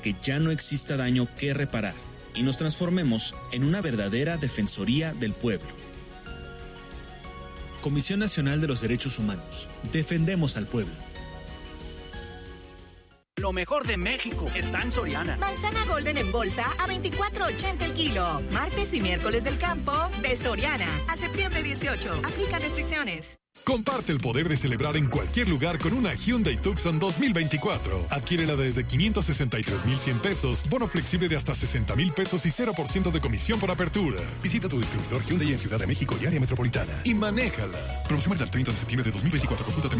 que ya no exista daño que reparar y nos transformemos en una verdadera Defensoría del Pueblo. Comisión Nacional de los Derechos Humanos. Defendemos al pueblo. Lo mejor de México está en Soriana. Manzana Golden en bolsa a $24.80 el kilo. Martes y miércoles del campo de Soriana. A septiembre 18. Aplica restricciones. Comparte el poder de celebrar en cualquier lugar con una Hyundai Tucson 2024. Adquiérela desde 563,100 pesos, bono flexible de hasta 60,000 pesos y 0% de comisión por apertura. Visita tu distribuidor Hyundai en Ciudad de México y área metropolitana y manéjala. Promoción válida el 30 de septiembre de 2024. Consulta